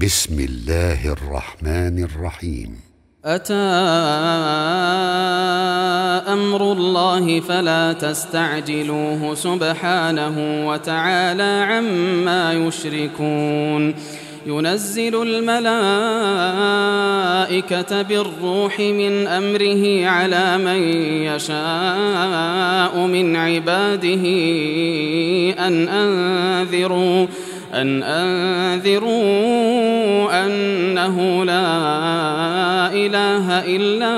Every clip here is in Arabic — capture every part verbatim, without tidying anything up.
بسم الله الرحمن الرحيم. أتى أمر الله فلا تستعجلوه سبحانه وتعالى عما يشركون. ينزل الملائكة بالروح من أمره على من يشاء من عباده أن أنذروا أن أنذروا أنه لا إله إلا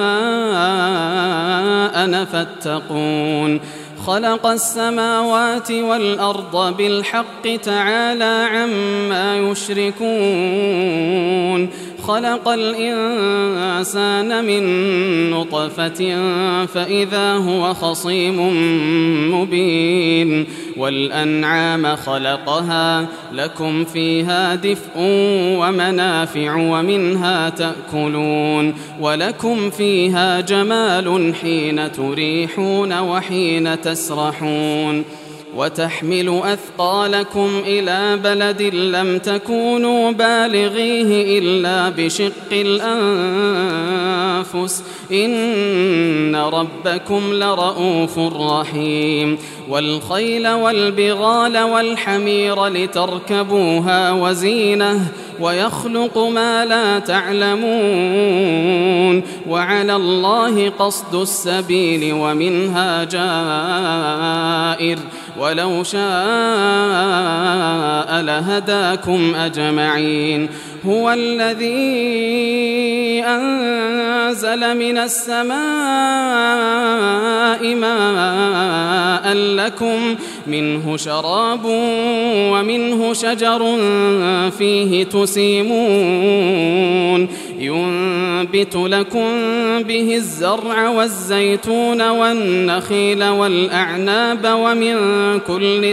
أنا فاتقون. خلق السماوات والأرض بالحق تعالى عما يشركون. خلق الإنسان من نطفة فإذا هو خصيم مبين. والأنعام خلقها لكم فيها دفء ومنافع ومنها تأكلون ولكم فيها جمال حين تريحون وحين تسرحون. وتحمل أثقالكم إلى بلد لم تكونوا بالغيه إلا بشق الأنفس إن ربكم لرؤوف رحيم. والخيل والبغال والحمير لتركبوها وزينة ويخلق ما لا تعلمون. وعلى الله قصد السبيل ومنها جائر ولو شاء لهداكم أجمعين. هو الذي أنزل من السماء ماء لكم منه شراب ومنه شجر فيه تسيمون. ينبت لكم به الزرع والزيتون والنخيل والأعناب ومن كل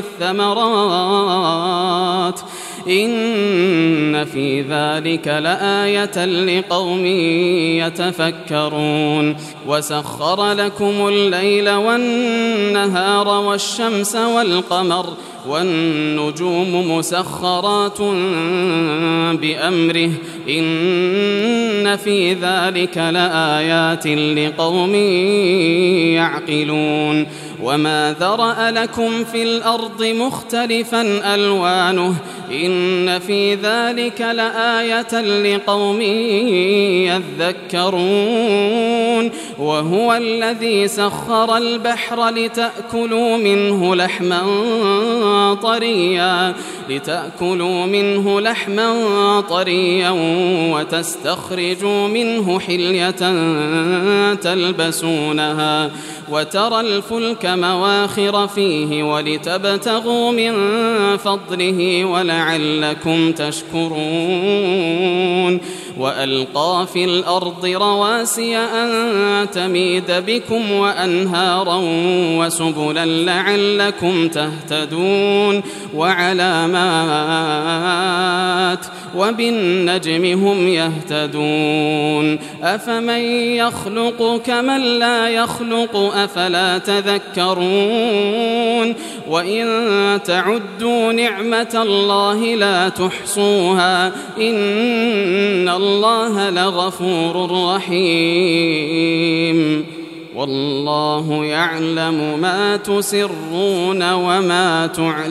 الثمرات إن في ذلك لآية لقوم يتفكرون. وسخر لكم الليل والنهار والشمس والقمر والنجوم مسخرات بأمره إن في ذلك لآيات لقوم يعقلون. وما ذرأ لكم في الأرض مختلفا ألوانه إن في ذلك لآية لقوم يذكرون. وهو الذي سخر البحر لتأكلوا منه لحما طريا لتأكلوا منه لحما طريا وتستخرجوا منه حلية تلبسونها وترى الفلك مواخر فيه ولتبتغوا من فضله ولعلكم تشكرون. وألقى في الأرض رواسي أن تميد بكم وأنهارا وسبلا لعلكم تهتدون. وعلامات وبالنجم هم يهتدون. أفمن يخلق كمن لا يخلق أفلا تذكرون. وإن تعدوا نعمة الله لا تحصوها إن الله لغفور رحيم. والله يعلم ما تسرون وما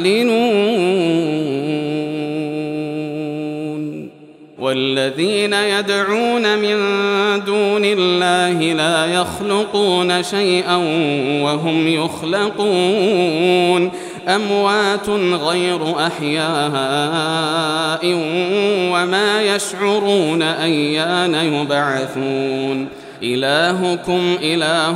تعلنون. والذين يدعون من دون الله لا يخلقون شيئا وهم يخلقون. أموات غير أحياء وما يشعرون أيان يبعثون. إلهكم إله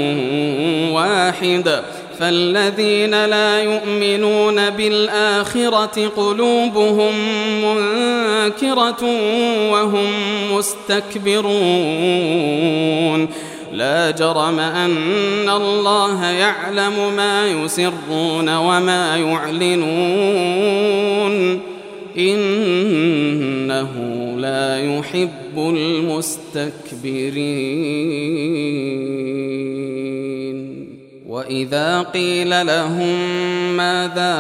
واحد فالذين لا يؤمنون بالآخرة قلوبهم منكرة وهم مستكبرون. لا جرم أن الله يعلم ما يسرون وما يعلنون إنه لا يحب المستكبرين. وإذا قيل لهم ماذا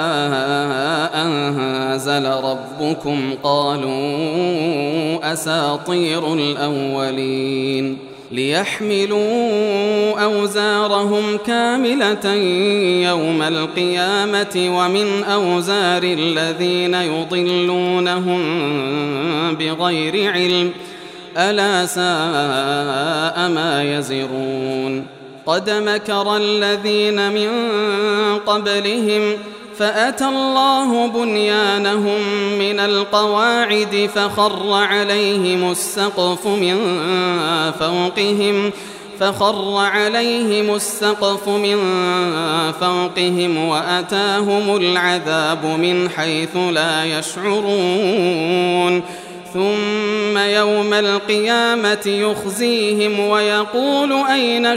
أنزل ربكم قالوا أساطير الأولين ليحملوا أوزارهم كاملة يوم القيامة ومن أوزار الذين يضلونهم بغير علم ألا ساء ما يزرون قد مكر الذين من قبلهم فأتى الله بنيانهم من القواعد فخر عليهم السقف من فوقهم فخر عليهم السقف من فوقهم وأتاهم العذاب من حيث لا يشعرون ثم يوم القيامة يخزيهم ويقول أين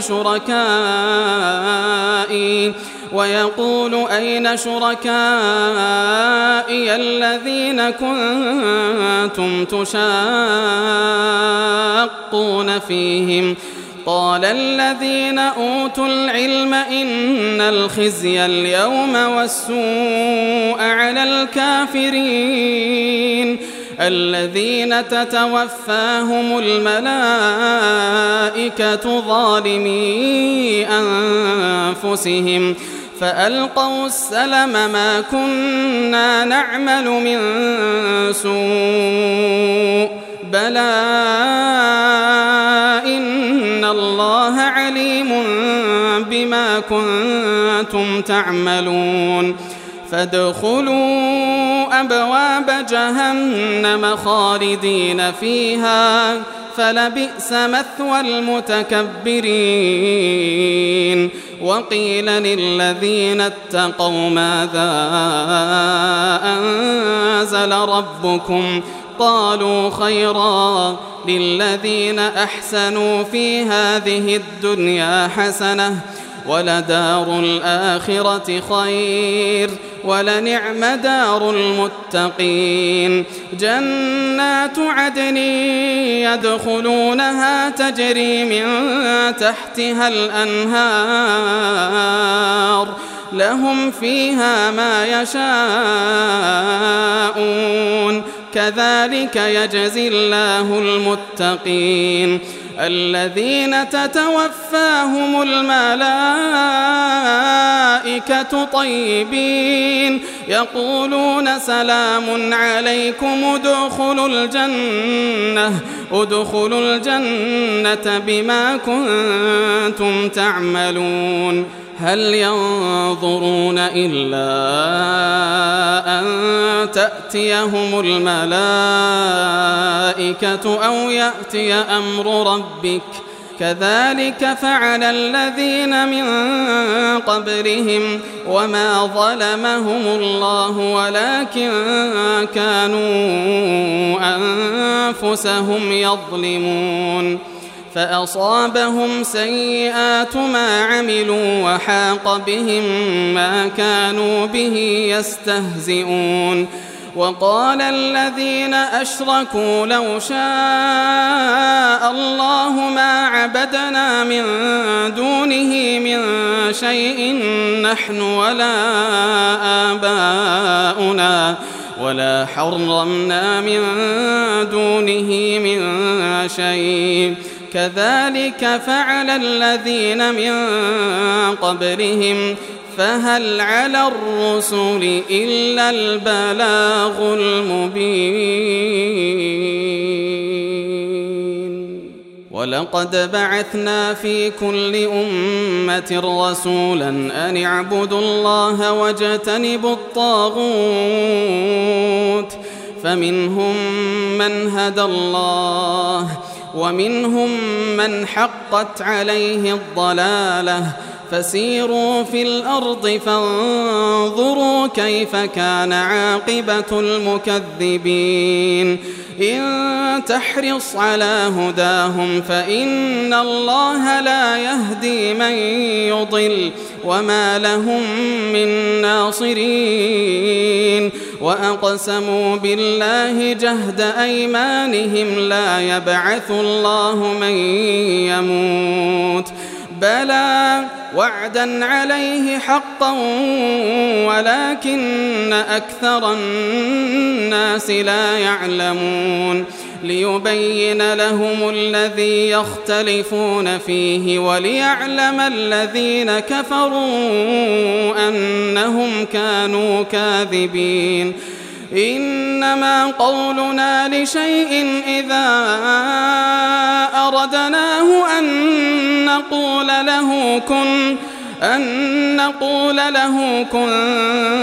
شركائي ويقول أين شركائي الذين كنتم تشاقون فيهم قال الذين أوتوا العلم إن الخزي اليوم والسوء على الكافرين الذين تتوفاهم الملائكة ظالمي أنفسهم فألقوا السلم ما كنا نعمل من سوء بلى إن الله عليم بما كنتم تعملون فادخلوا أبواب جهنم خالدين فيها فلبئس مثوى المتكبرين وقيل للذين اتقوا ماذا أنزل ربكم قالوا خيرا للذين أحسنوا في هذه الدنيا حسنة ولدار الآخرة خير ولنعم دار المتقين جنات عدن يدخلونها تجري من تحتها الأنهار لهم فيها ما يشاءون كذلك يجزي الله المتقين الذين تتوفاهم الملائكة طيبين يقولون سلام عليكم ادخلوا الجنة ادخلوا الجنة بما كنتم تعملون هل ينظرون إلا أن تأتيهم الملائكة أو يأتي أمر ربك كذلك فعل الذين من قبلهم وما ظلمهم الله ولكن كانوا أنفسهم يظلمون فأصابهم سيئات ما عملوا وحاق بهم ما كانوا به يستهزئون وقال الذين أشركوا لو شاء الله ما عبدنا من دونه من شيء نحن ولا آباؤنا ولا حرمنا من دونه من شيء كذلك فعل الذين من قبلهم فهل على الرسل إلا البلاغ المبين ولقد بعثنا في كل أمة رسولا أن اعبدوا الله واجتنبوا الطاغوت فمنهم من هدى الله ومنهم من حقت عليه الضلالة فسيروا في الأرض فانظروا كيف كان عاقبة المكذبين إن تحرص على هداهم فإن الله لا يهدي من يضل وما لهم من ناصرين وأقسموا بالله جهد أيمانهم لا يبعث الله من يموت بلى وعدا عليه حقا ولكن أكثر الناس لا يعلمون ليبين لهم الذي يختلفون فيه وليعلم الذين كفروا أنهم كانوا كاذبين إنما قولنا لشيء إذا أردناه أن نقول له كن أن نقول له كن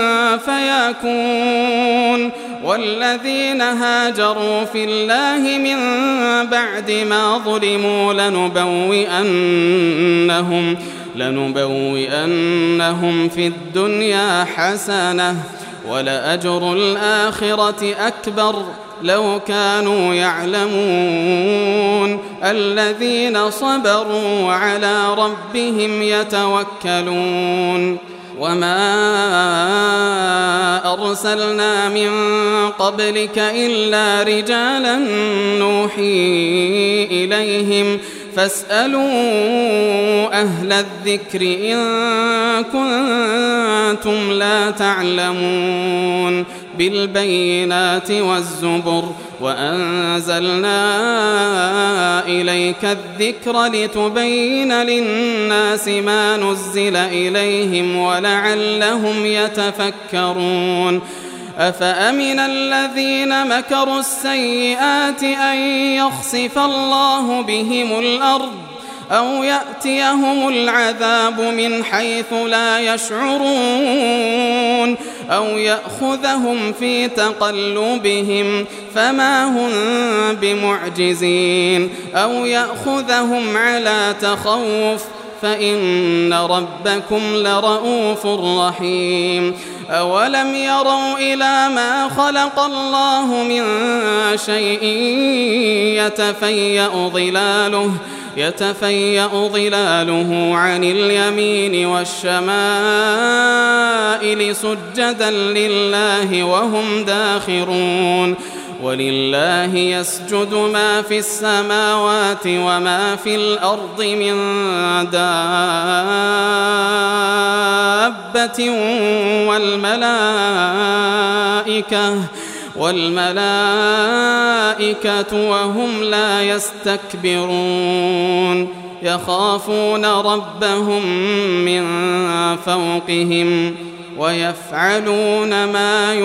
فيكون والذين هاجروا في الله من بعد ما ظلموا لنبوئنهم لنبوئنهم في الدنيا حسنة ولأجر الآخرة أكبر لو كانوا يعلمون الذين صبروا وعلى ربهم يتوكلون وما أرسلنا من قبلك إلا رجالا نوحي إليهم فاسألوا أهل الذكر إن كنتم لا تعلمون بالبينات والزبر وأنزلنا إليك الذكر لتبين للناس ما نزل إليهم ولعلهم يتفكرون أفأمن الذين مكروا السيئات أن يخسف الله بهم الأرض أو يأتيهم العذاب من حيث لا يشعرون أو يأخذهم في تقلبهم فما هم بمعجزين أو يأخذهم على تخوف فإن ربكم لرؤوف رحيم أولم يروا إلى ما خلق الله من شيء يتفيأ ظلاله يتفيأ ظلاله عن اليمين والشمائل سجدا لله وهم داخرون ولله يسجد ما في السماوات وما في الأرض من دابة والملائكة والملائكة وهم لا يستكبرون يخافون ربهم من فوقهم ويفعلون ما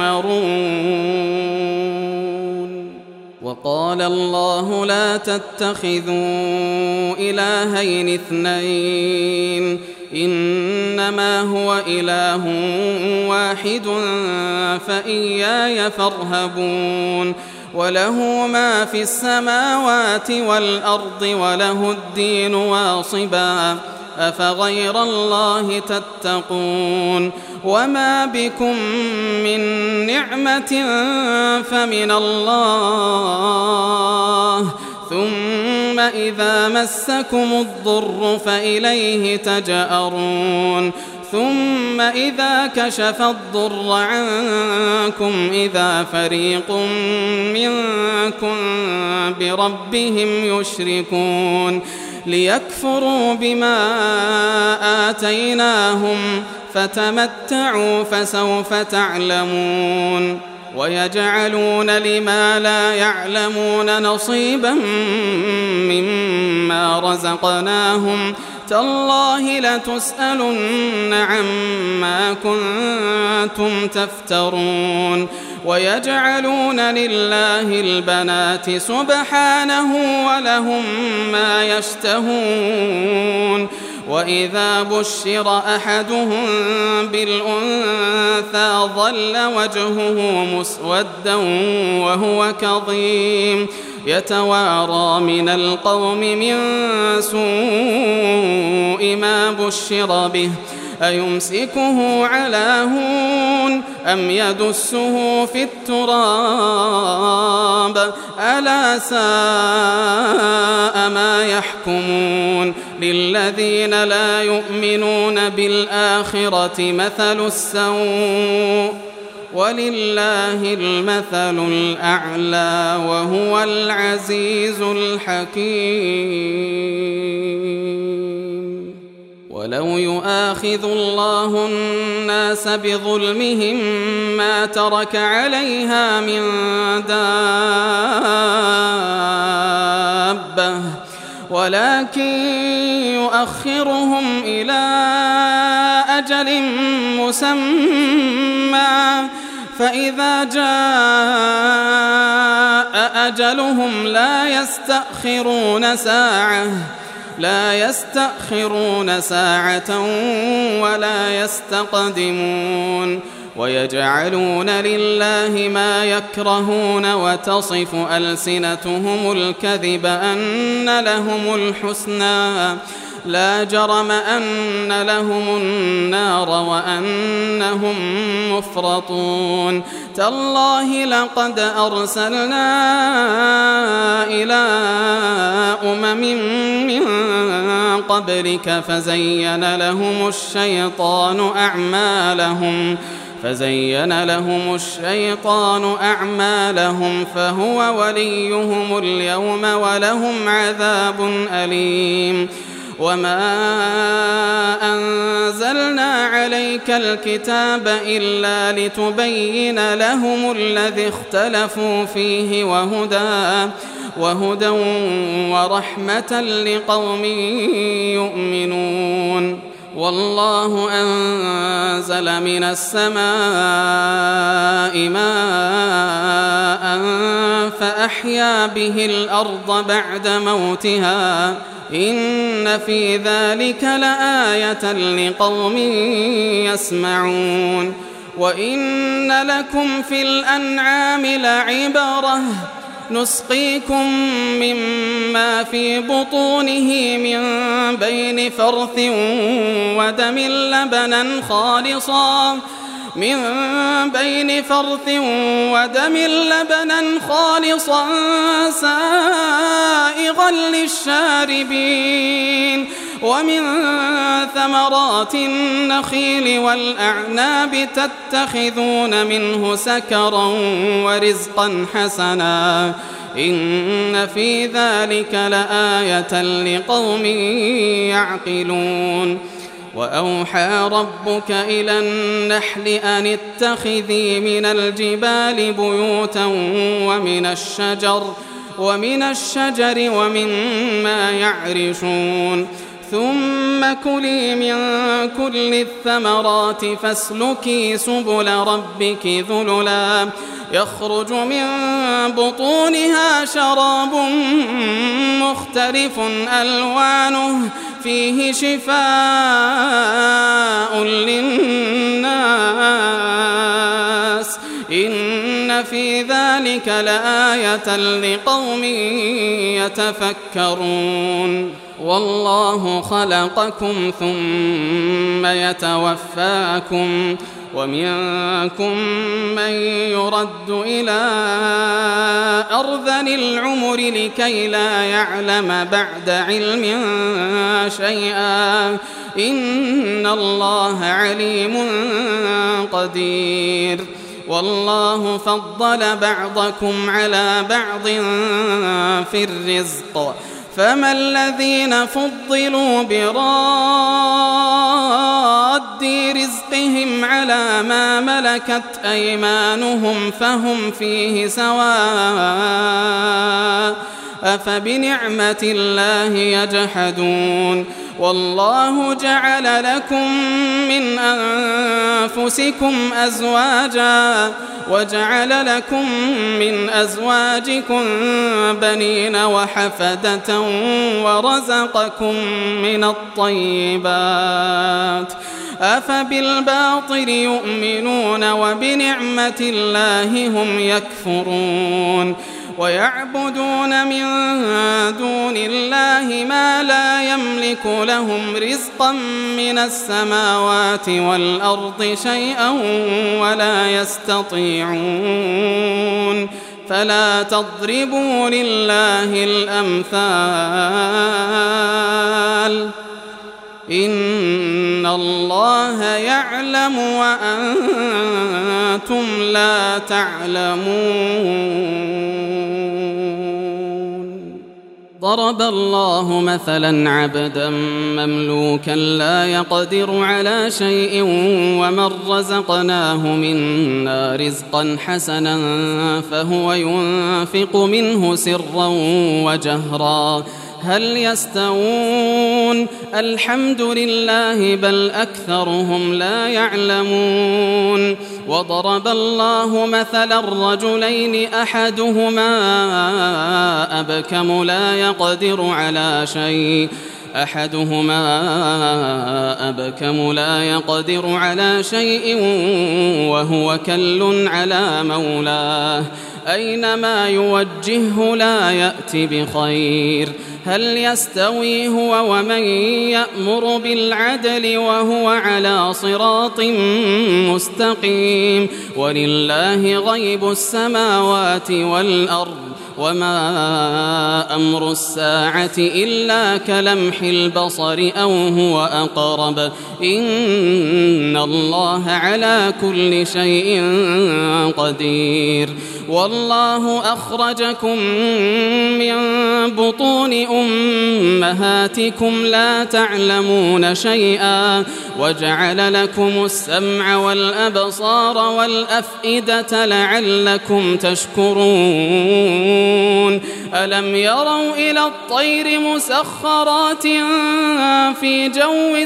يؤمرون وقال الله لا تتخذوا إلهين اثنين إنما هو إله واحد فإياي فارهبون وله ما في السماوات والأرض وله الدين واصبا أفغير الله تتقون وما بكم من نعمة فمن الله ثم إذا مسكم الضر فإليه تجأرون ثم إذا كشف الضر عنكم إذا فريق منكم بربهم يشركون ليكفروا بما آتيناهم فتمتعوا فسوف تعلمون ويجعلون لما لا يعلمون نصيبا مما رزقناهم تالله لتسألن عما كنتم تفترون ويجعلون لله البنات سبحانه ولهم ما يشتهون وإذا بشر أحدهم بالأنثى ظل وجهه مسودا وهو كظيم يتوارى من القوم من سوء ما بشر به أيمسكه على هون أم يدسه في التراب ألا ساء ما يحكمون للذين لا يؤمنون بالآخرة مثل السوء ولله المثل الأعلى وهو العزيز الحكيم. ولو يؤاخذ الله الناس بظلمهم ما ترك عليها من دابة ولكن يؤخرهم إلى أجل مسمى فإذا جاء أجلهم لا يستأخرون ساعة لا يستأخرون ساعة ولا يستقدمون ويجعلون لله ما يكرهون وتصف ألسنتهم الكذب أن لهم الحسنى لا جرم أن لهم النار وأنهم مفرطون تالله لقد أرسلنا إلى أمم من قبلك فزين لهم الشيطان أعمالهم فزين لهم الشيطان أعمالهم فهو وليهم اليوم ولهم عذاب أليم وما أنزلنا عليك الكتاب إلا لتبين لهم الذي اختلفوا فيه وهدى وهدى ورحمة لقوم يؤمنون والله أنزل من السماء ماء فأحيا به الأرض بعد موتها إن في ذلك لآية لقوم يسمعون وإن لكم في الأنعام لعبرة نسقيكم مما في بطونه من بين فرث ودم لبنا خالصا من بين فرث ودم لبنا خالصا سائغا للشاربين ومن ثمرات النخيل والأعناب تتخذون منه سكرا ورزقا حسنا إن في ذلك لآية لقوم يعقلون وأوحى ربك إلى النحل أن اتخذي من الجبال بيوتا ومن الشجر ومن الشجر ومما يعرشون ثم كلي من كل الثمرات فاسلكي سبل ربك ذللا يخرج من بطونها شراب مختلف ألوانه فيه شفاء للناس إن في ذلك لآية لقوم يتفكرون والله خلقكم ثم يتوفاكم ومنكم من يرد إلى أرذل العمر لكي لا يعلم بعد علم شيئا إن الله عليم قدير والله فضل بعضكم على بعض في الرزق فما الذين فضلوا براد رزقهم على ما ملكت أيمانهم فهم فيه سواء أفبنعمة الله يجحدون والله جعل لكم من أنفسكم أزواجا وجعل لكم من أزواجكم بنين وحفدة ورزقكم من الطيبات أفبالباطل يؤمنون وبنعمة الله هم يكفرون ويعبدون من دون الله ما لا يملك لهم رزقا من السماوات والأرض شيئا ولا يستطيعون فلا تضربوا لله الأمثال إن الله يعلم وأنتم لا تعلمون ضرب الله مثلا عبدا مملوكا لا يقدر على شيء ومن رزقناه منا رزقا حسنا فهو ينفق منه سرا وجهرا هل يستوون الحمد لله بل أكثرهم لا يعلمون وضرب الله مثلا الرجلين أحدهما أبكم لا يقدر على شيء أحدهما أبكم لا يقدر على شيء وهو كل على مولاه أينما يوجهه لا يأتي بخير هل يستوي هو ومن يأمر بالعدل وهو على صراط مستقيم ولله غيب السماوات والأرض وما أمر الساعة إلا كلمح البصر أو هو أقرب إن الله على كل شيء قدير والله أخرجكم من بطون أمهاتكم لا تعلمون شيئا وجعل لكم السمع والأبصار والأفئدة لعلكم تشكرون ألم يروا إلى الطير مسخرات في جو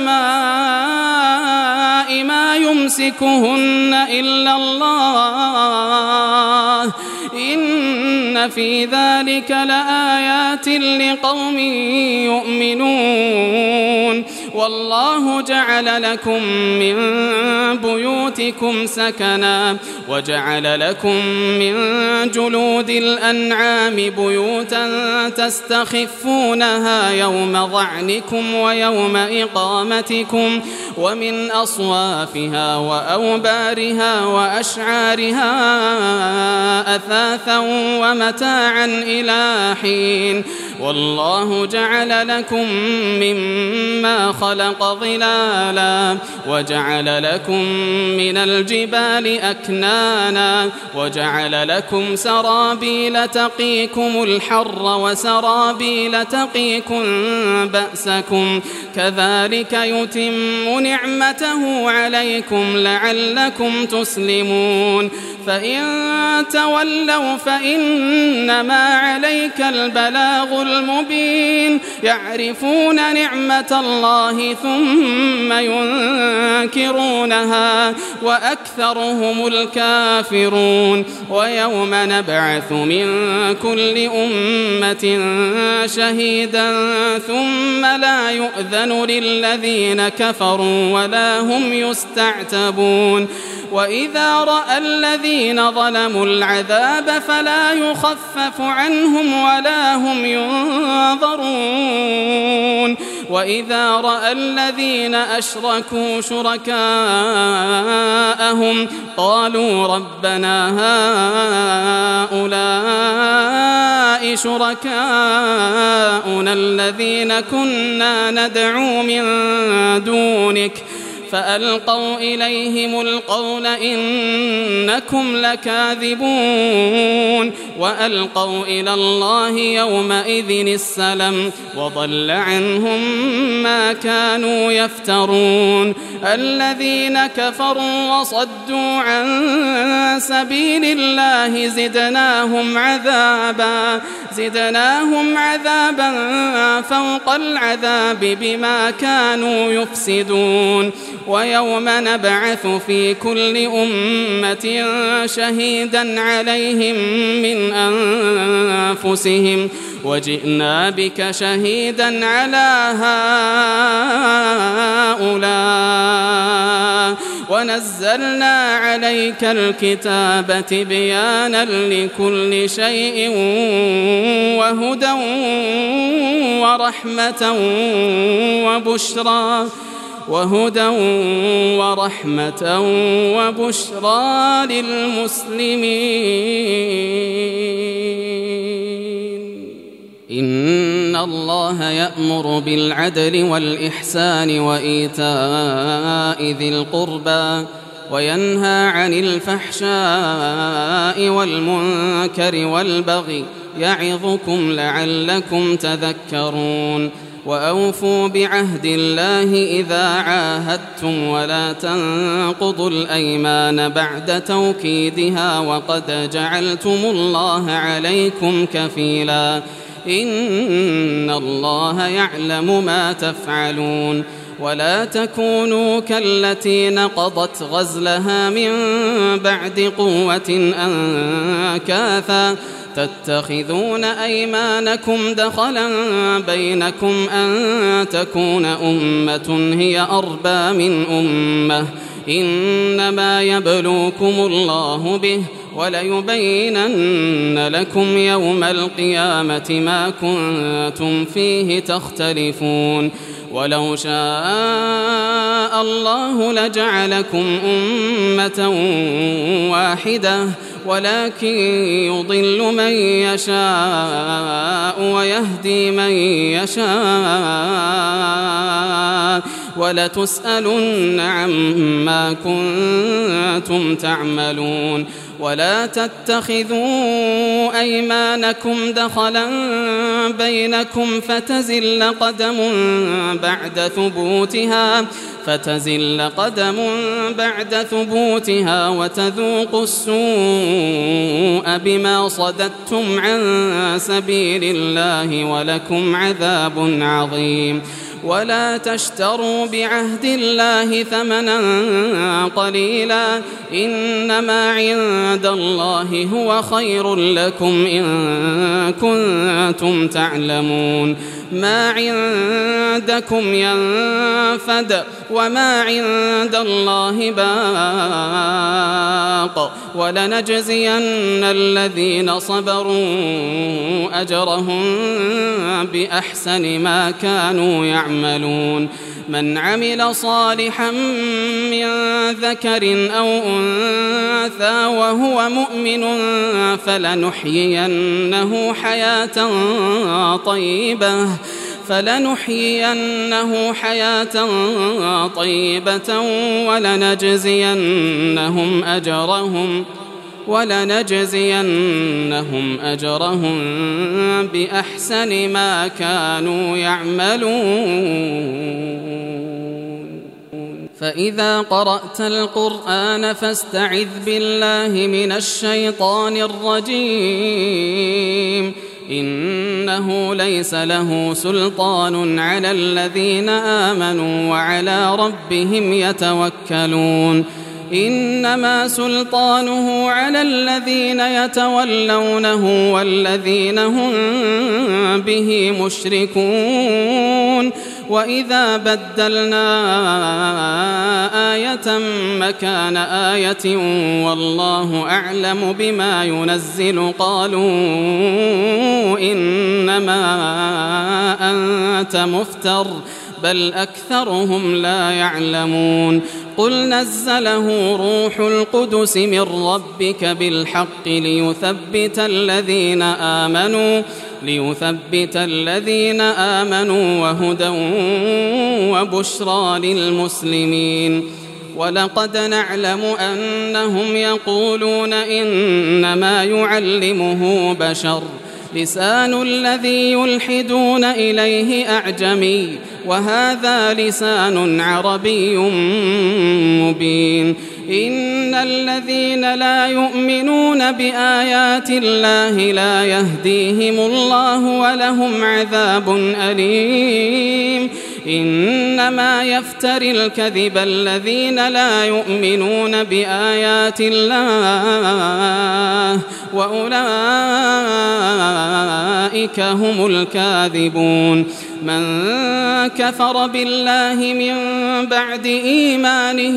السماء ما يمسكهن إلا الله إن في ذلك لآيات لقوم يؤمنون والله جعل لكم من بيوتكم سكنا وجعل لكم من جلود الأنعام بيوتا تستخفونها يوم ظعنكم ويوم إقامتكم ومن أصوافها وأوبارها وأشعارها أثاثا ومتاعا إلى حين والله جعل لكم مما خلق ظلالا وجعل لكم من الجبال أكنانا وجعل لكم سرابيل تقيكم الحر وسرابيل تقيكم بأسكم كذلك يتم نعمته عليكم لعلكم تسلمون فإن تولوا فإنما عليك البلاغ المبين يعرفون نعمة الله ثم ينكرونها وأكثرهم الكافرون ويوم نبعث من كل أمة شهيدا ثم لا يؤذن للذين كفروا ولا هم يستعتبون وإذا رأى الذين ظلموا العذاب فلا يخفف عنهم ولا هم ينظرون وإذا رأى الذين أشركوا شركاءهم قالوا ربنا هؤلاء شركاؤنا الذين كنا ندعو من دونك فألقوا إليهم القول إنكم لكاذبون وألقوا إلى الله يومئذ السلم وضل عنهم ما كانوا يفترون الذين كفروا وصدوا عن سبيل الله زدناهم عذابا زدناهم عذابا فوق العذاب بما كانوا يفسدون ويوم نبعث في كل أمة شهيدا عليهم من أنفسهم وجئنا بك شهيدا على هؤلاء ونزلنا عليك الكتاب تبيانا لكل شيء وهدى ورحمة وبشرى وهدى ورحمة وبشرى للمسلمين إن الله يأمر بالعدل والإحسان وإيتاء ذي القربى وينهى عن الفحشاء والمنكر والبغي يعظكم لعلكم تذكرون وأوفوا بعهد الله إذا عاهدتم ولا تنقضوا الأيمان بعد توكيدها وقد جعلتم الله عليكم كفيلا إن الله يعلم ما تفعلون ولا تكونوا كالتي نقضت غزلها من بعد قوة أنكاثا تتخذون أيمانكم دخلا بينكم أن تكون أمة هي أربى من أمة إنما يبلوكم الله به وليبينن لكم يوم القيامة ما كنتم فيه تختلفون ولو شاء الله لجعلكم أمة واحدة ولكن يضل من يشاء ويهدي من يشاء ولتسألن عما كنتم تعملون ولا تتخذوا أيمانكم دخلا بينكم فتزل قدم بعد ثبوتها فتزل قدم بعد ثبوتها وتذوقوا السوء بما صددتم عن سبيل الله ولكم عذاب عظيم ولا تشتروا بعهد الله ثمنا قليلا إنما عند الله هو خير لكم إن كنتم تعلمون ما عندكم ينفد وما عند الله باق ولنجزين الذين صبروا أجرهم بأحسن ما كانوا يعملون من عمل صالحا من ذكر أو أنثى وهو مؤمن فلنحيينه حياة طيبة فلنحيينه حياة طيبة ولنجزينهم أجرهم ولنجزينهم أجرهم بأحسن ما كانوا يعملون فإذا قرأت القرآن فاستعذ بالله من الشيطان الرجيم إنه ليس له سلطان على الذين آمنوا وعلى ربهم يتوكلون إنما سلطانه على الذين يتولونه والذين هم به مشركون وإذا بدلنا آية مكان آية والله أعلم بما ينزل قالوا إنما أنت مفتر بل أكثرهم لا يعلمون قل نزله روح القدس من ربك بالحق ليثبت الذين آمنوا ليثبت الذين آمنوا وهدى وبشرى للمسلمين ولقد نعلم أنهم يقولون إنما يعلمه بشر لسان الذي يلحدون إليه أعجمي وهذا لسان عربي مبين إن الذين لا يؤمنون بآيات الله لا يهديهم الله ولهم عذاب أليم إنما يفتري الكذب الذين لا يؤمنون بآيات الله وأولئك هم الكاذبون من كفر بالله من بعد إيمانه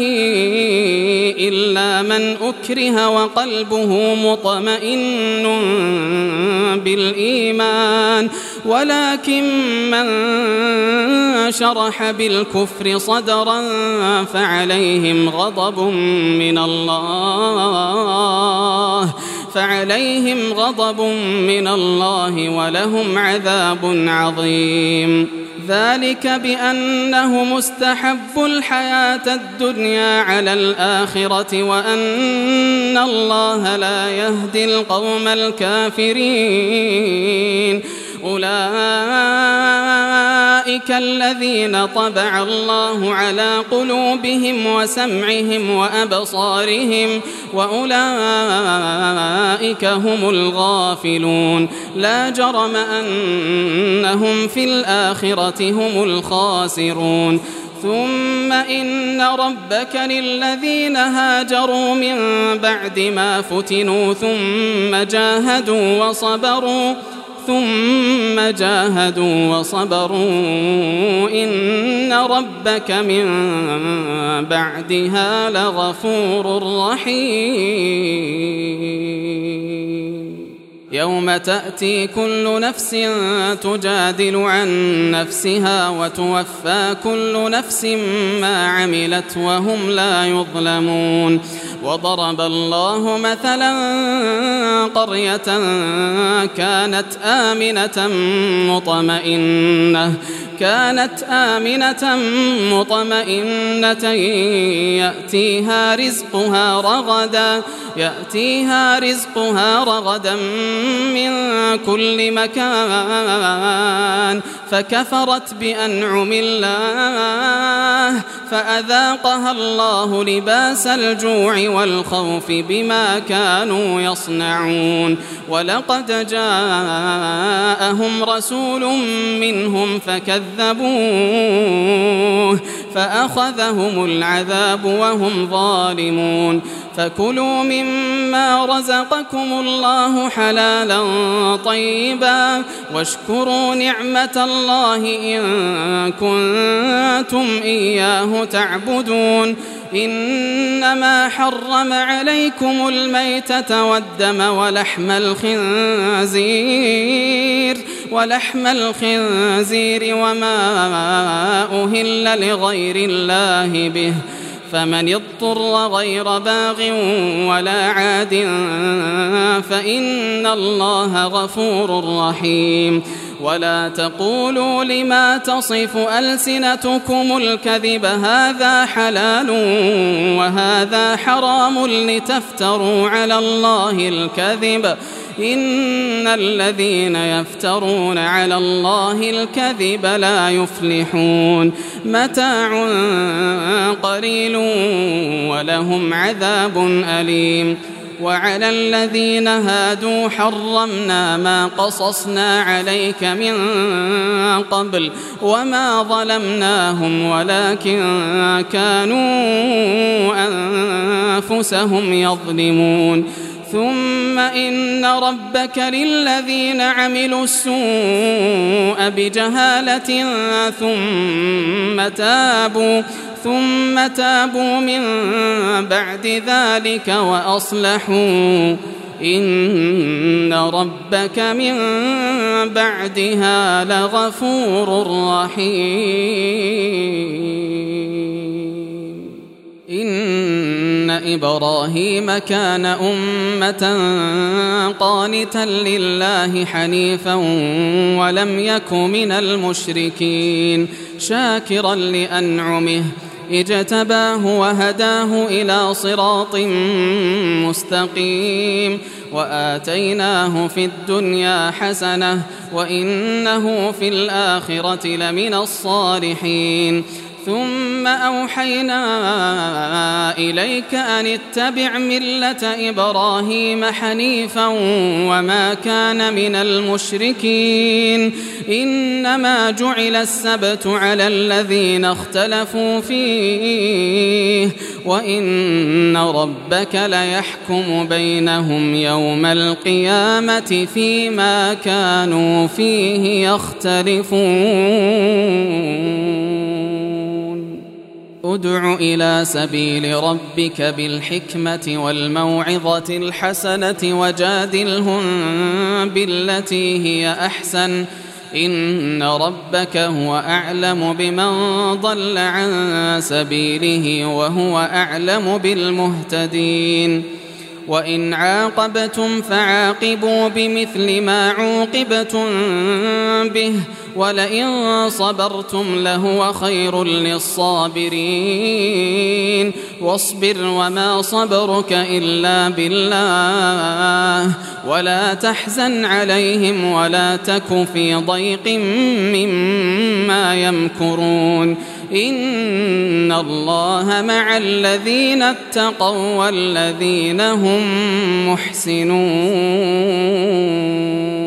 إلا من أكره وقلبه مطمئن بالإيمان ولكن من شرح بالكفر صدرا فعليهم غضب من الله فعليهم غضب من الله ولهم عذاب عظيم ذلك بأنه مستحب الحياة الدنيا على الآخرة وأن الله لا يهدي القوم الكافرين. أولئك الذين طبع الله على قلوبهم وسمعهم وأبصارهم وأولئك هم الغافلون. لا جرم أنهم في الآخرة هم الخاسرون. ثم إن ربك للذين هاجروا من بعد ما فتنوا ثم جاهدوا وصبروا ثم جاهدوا وصبروا إن ربك من بعدها لغفور رحيم. يوم تأتي كل نفس تجادل عن نفسها وتوفى كل نفس ما عملت وهم لا يظلمون. وضرب الله مثلا قرية كانت آمنة مطمئنة كانت آمنة مطمئنة يأتيها رزقها رغدا يأتيها رزقها رغدا من كل مكان فكفرت بأنعم الله فأذاقها الله لباس الجوع والخوف بما كانوا يصنعون. ولقد جاءهم رسول منهم فكذبوه فأخذهم العذاب وهم ظالمون. فكلوا مما رزقكم الله حلالا طيبا واشكروا نعمة الله إن كنتم إياه تعبدون. إنما حرم عليكم الميتة والدم ولحم الخنزير ولحم الخنزير وما أهل لغير الله به فمن اضطر غير باغ ولا عاد فإن الله غفور رحيم. ولا تقولوا لما تصف ألسنتكم الكذب هذا حلال وهذا حرام لتفتروا على الله الكذب إن الذين يفترون على الله الكذب لا يفلحون. متاع قليل ولهم عذاب أليم. وعلى الذين هادوا حرمنا ما قصصنا عليك من قبل وما ظلمناهم ولكن كانوا أنفسهم يظلمون. ثم إن ربك للذين عملوا السوء بجهالة ثم تابوا ثم تابوا من بعد ذلك وأصلحوا إن ربك من بعدها لغفور رحيم. إن إبراهيم كان أمة قانتا لله حنيفا ولم يك من المشركين شاكرا لأنعمه اجتباه وهداه إلى صراط مستقيم وآتيناه في الدنيا حسنة وإنه في الآخرة لمن الصالحين. ثم أوحينا إليك أن اتبع ملة إبراهيم حنيفا وما كان من المشركين. إنما جعل السبت على الذين اختلفوا فيه وإن ربك ليحكم بينهم يوم القيامة فيما كانوا فيه يختلفون. ادع إلى سبيل ربك بالحكمة والموعظة الحسنة وجادلهم بالتي هي أحسن إن ربك هو أعلم بمن ضل عن سبيله وهو أعلم بالمهتدين. وإن عاقبتم فعاقبوا بمثل ما عوقبتم به ولئن صبرتم لهو خير للصابرين واصبر وما صبرك إلا بالله ولا تحزن عليهم ولا تك في ضيق مما يمكرون إن الله مع الذين اتقوا والذين هم محسنون.